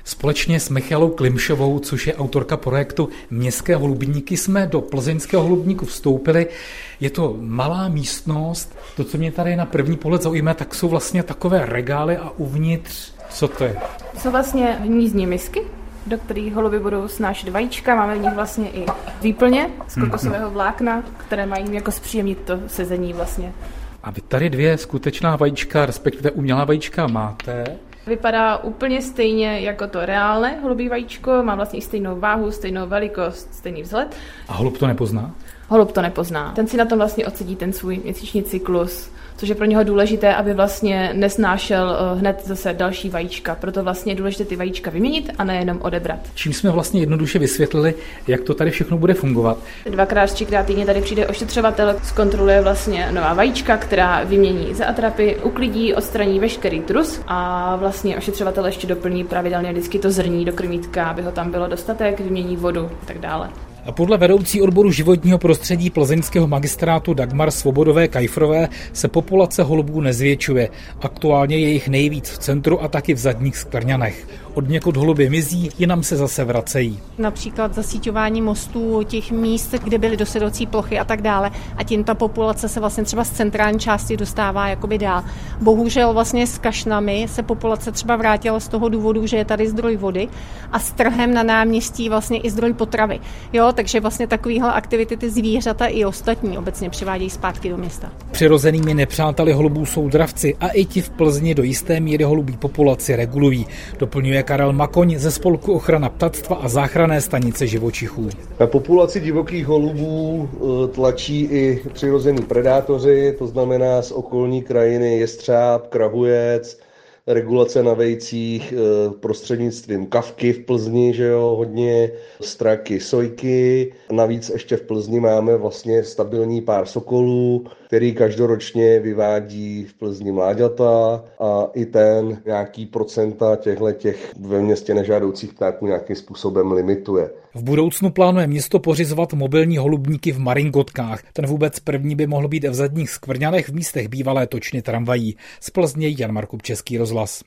Společně s Michalou Klimšovou, což je autorka projektu Městské holubníky, jsme do plzeňského holubníku vstoupili. Je to malá místnost. To, co mě tady na první pohled zaujme, tak jsou vlastně takové regály a uvnitř, co to je? Jsou vlastně hnízdní misky, do kterých holuby budou snášet vajíčka. Máme v nich vlastně i výplně z kokosového vlákna, které mají jako zpříjemnit to sezení vlastně. A vy tady 2 skutečná vajíčka, respektive umělá vajíčka máte. Vypadá úplně stejně jako to reálné holubí vajíčko, má vlastně i stejnou váhu, stejnou velikost, stejný vzhled. A holub to nepozná? Holub to nepozná. Ten si na tom vlastně odsedí ten svůj měsíční cyklus, což je pro něho důležité, aby vlastně nesnášel hned zase další vajíčka. Proto vlastně je důležité ty vajíčka vyměnit a nejenom odebrat. Čím jsme vlastně jednoduše vysvětlili, jak to tady všechno bude fungovat. 2x, 3x týdně tady přijde ošetřovatel, zkontroluje vlastně nová vajíčka, která vymění za atrapy, uklidí, odstraní veškerý trus a vlastně ošetřovatel ještě doplní pravidelně vždycky to zrní do krmítka, aby ho tam bylo dostatek, vymění vodu a tak dále. A podle vedoucí odboru životního prostředí plzeňského magistrátu Dagmar Svobodové Kajfrové se populace holubů nezvětšuje. Aktuálně je jich nejvíc v centru a taky v zadních skvrňanech. Odněkud holuby mizí, jinam se zase vracejí. Například zasíťování mostů, těch míst, kde byly dosedací plochy a tak dále. A tím ta populace se vlastně třeba z centrální části dostává jakoby dál. Bohužel vlastně s kašnami se populace třeba vrátila z toho důvodu, že je tady zdroj vody a s trhem na náměstí vlastně i zdroj potravy. Jo, takže vlastně takovýhle aktivity ty zvířata i ostatní obecně přivádějí zpátky do města. Přirozenými nepřáteli holubů jsou dravci a i ti v Plzni do jisté míry holubí populaci regulují. Doplňuje Karel Makoň ze spolku Ochrana ptactva a záchranné stanice živočichů. Na populaci divokých holubů tlačí i přirození predátoři, to znamená z okolní krajiny jestřáb, krahujec, regulace na vejcích prostřednictvím kavky v Plzni, že jo, hodně straky, sojky. Navíc ještě v Plzni máme vlastně stabilní pár sokolů, který každoročně vyvádí v Plzni mláďata a i ten nějaký procenta těch ve městě nežádoucích ptáků nějakým způsobem limituje. V budoucnu plánuje město pořizovat mobilní holubníky v Maringotkách. Ten vůbec první by mohl být v zadních skvrňanech v místech bývalé točny tramvají. Z Plzně Jan Markup, Český rozhlas.